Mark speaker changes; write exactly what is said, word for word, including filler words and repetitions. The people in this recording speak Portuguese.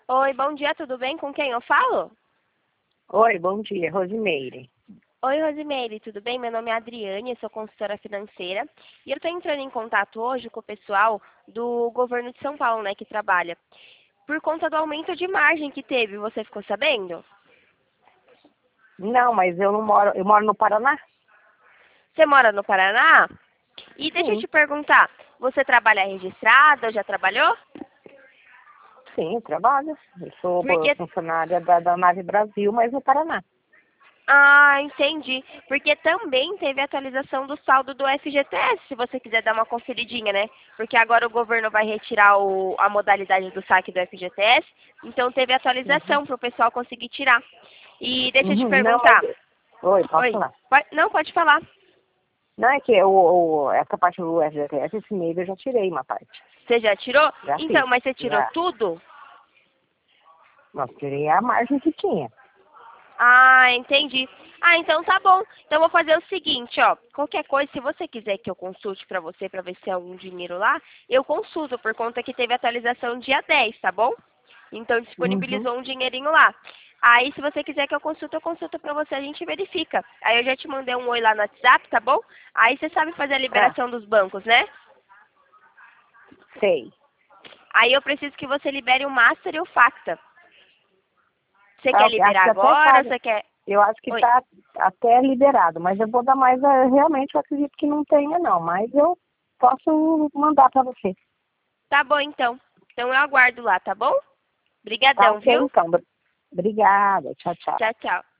Speaker 1: Oi, bom dia, tudo bem? Com quem eu falo?
Speaker 2: Oi, bom dia, Rosimeire.
Speaker 1: Oi, Rosimeire, tudo bem? Meu nome é Adriane, eu sou consultora financeira e eu estou entrando em contato hoje com o pessoal do governo de São Paulo, né, que trabalha, por conta do aumento de margem que teve. Você ficou sabendo?
Speaker 2: Não, mas eu não moro, eu moro no Paraná?
Speaker 1: Você mora no Paraná? E deixa eu
Speaker 2: Sim,
Speaker 1: te perguntar, você trabalha registrada ou já trabalhou?
Speaker 2: sim, eu trabalho. Eu sou bo-
Speaker 1: Porque
Speaker 2: funcionária da, da Nave Brasil, mas no Paraná.
Speaker 1: Ah, entendi. Porque também teve atualização do saldo do F G T S, se você quiser dar uma conferidinha, né? Porque agora o governo vai retirar o- a modalidade do saque do F G T S, então teve
Speaker 2: Uhum.
Speaker 1: atualização para o pessoal conseguir tirar. E deixa eu te
Speaker 2: Uhum, não, mas...
Speaker 1: perguntar.
Speaker 2: Oi, posso
Speaker 1: Oi,
Speaker 2: falar?
Speaker 1: pode- não, pode falar.
Speaker 2: Não, é que o, o, essa parte do F G T S, esse mês eu já tirei uma parte.
Speaker 1: Você já tirou?
Speaker 2: Já fiz,
Speaker 1: Então, mas você tirou
Speaker 2: já.
Speaker 1: tudo?
Speaker 2: Mas tirei a margem que tinha.
Speaker 1: Ah, entendi. Ah, então tá bom. Então eu vou fazer o seguinte, ó. Qualquer coisa, se você quiser que eu consulte pra você pra ver se tem algum dinheiro lá, eu consulto por conta que teve atualização dia dez, tá bom? Então
Speaker 2: Uhum.
Speaker 1: disponibilizou um dinheirinho lá. Aí se você quiser que eu consulte, eu consulto pra você, a gente verifica. Aí eu já te mandei um oi lá no WhatsApp, tá bom? Aí você sabe fazer a
Speaker 2: Tá,
Speaker 1: liberação dos bancos, né?
Speaker 2: sei.
Speaker 1: Aí eu preciso que você libere o Master e o Facta. Você
Speaker 2: Ah,
Speaker 1: quer
Speaker 2: eu acho
Speaker 1: liberar
Speaker 2: que até tá,
Speaker 1: agora? Você quer...
Speaker 2: eu acho que
Speaker 1: Oi.
Speaker 2: tá até liberado, mas eu vou dar mais, eh, realmente eu acredito que não tenha não, mas eu posso mandar para você.
Speaker 1: Tá bom, então. Então eu aguardo lá, tá bom?
Speaker 2: Tá
Speaker 1: Obrigadão,
Speaker 2: ok,
Speaker 1: viu?
Speaker 2: então. Obrigada. Tchau, tchau.
Speaker 1: Tchau, tchau.